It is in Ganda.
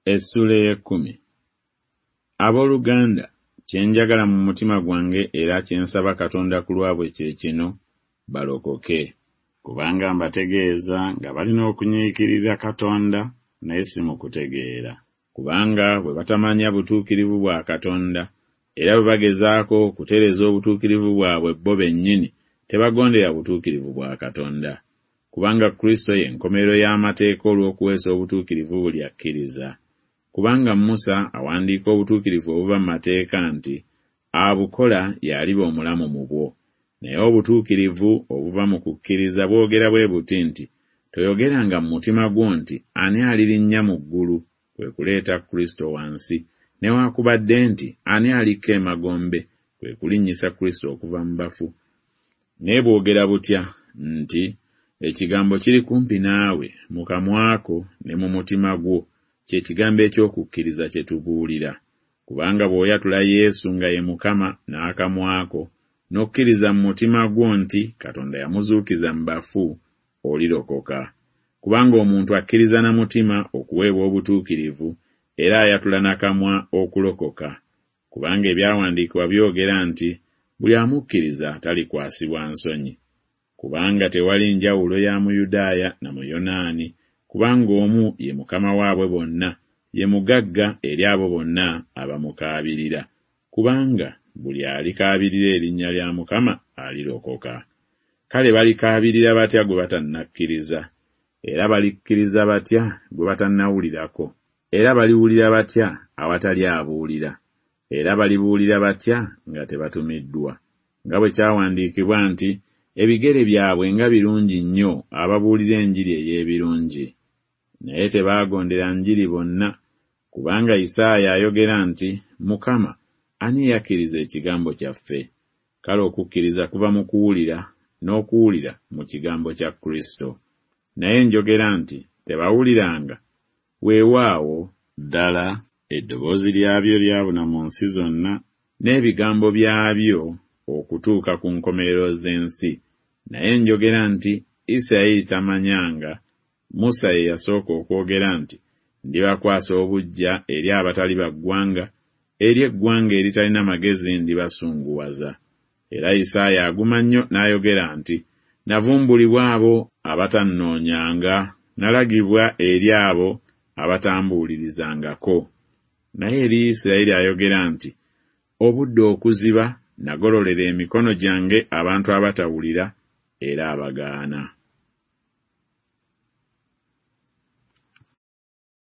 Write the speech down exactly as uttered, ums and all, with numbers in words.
Essula ey'ekkumi. Abooluganda, kye njagala mu mutima gwange era kye nsaba Katonda ku lwabwe kye kino, balokoke. Kubanga mbategeeza nga balina okunyiikirira Katonda naye si mu kutegeera. Kubanga bwe batamanya butuukirivu bwa Katonda era bwe bagezaako okutereeza obutuukirivu bwabwe bo bennyini, tebagondera butuukirivu bwa Katonda. Kubanga Kristo ye nkomerero y'amateeka olw'okuweesa obutuukirivu buli akkiriza. Kubanga Musa awandiika obutuukirivu obuva mu mateeka nti abukola y'aliba omulamu mu bwo. Naye obutuukirivu obuva mu kukkiriza bwogera bwe buti nti toyogeranga mu mutima gwo nti ani alirinnya mu ggulu, kwe kuleeta Kristo wansi, newaakubadde nti ani alikka emagombe, kwe kulinnyisa Kristo okuva mu bafu. Naye bwogera butya nti ekigambo kiri kumpi naawe mu kamwako ne mu mutima gwo, kye kigambo eky'okukkiriza kye tubuulira. Kubanga bw'oyatula Yesu nga ye Mukama n'akamwako, n'okkiriza mu mutima gwo nti Katonda yamuzuukiza mu bafu, olirokoka. Kubanga omuntu akkiriza na mutima okuweebwa obutuukirivu, era ayatula n'akamwa okulokoka. Kubanga ebyawandiikibwa byogera nti buli amukkiriza talikwasibwa nsonyi. Kubanga tewali njawulo ya Muyudaaya na Muyonaani, kubanga omu ye Mukama waabwe bonna, ye mugagga eri abo bonna abamukaabirira. Kubanga buli alikaabirira erinnya lya Mukama alirokoka. Kale balikaabirira batya gwe batannakkiriza? Era balikkiriza batya gwe batannawulirako? Era baliwulira batya awatali abuulira? Era balibuulira batya nga tebatumiddwa? Nga bwe kyawandiikibwa nti ebigere byabwe nga birungi nnyo ababuulira enjiri ey'ebirungi. Naye tebaagondera njiri bonna, kubanga Isaaya ayogera nti Mukama ani yakkiriza ekigambo kyaffe? Kale okukkiriza kuva mu kuwulira, n'okuwulira mu kigambo kya Kristo. Naye njogera nti tebawuliranga. Weewaawo ddala eddoboozi lyabyo lyabuna mu nsi zonna, n'ebigambo byabyo okutuuka ku nkomerero z'ensi. Naye njogera nti Isirayiri tamanyanga. Musa ye yasooka okwogera nti ndibakwasa obuggya eri abatali baggwanga, eri eggwanga eritalina magezi ndibasunguwaza. Era Isaaya aguma nnyo n'ayogera nti navumbulibwa abo abatannoonyanga, nalagibwa eri abo abatambuulirizangako. Naye eri Isirayiri ayogera nti obudde okuziba nagololera emikono gyange abantu abatawulira era abagaana.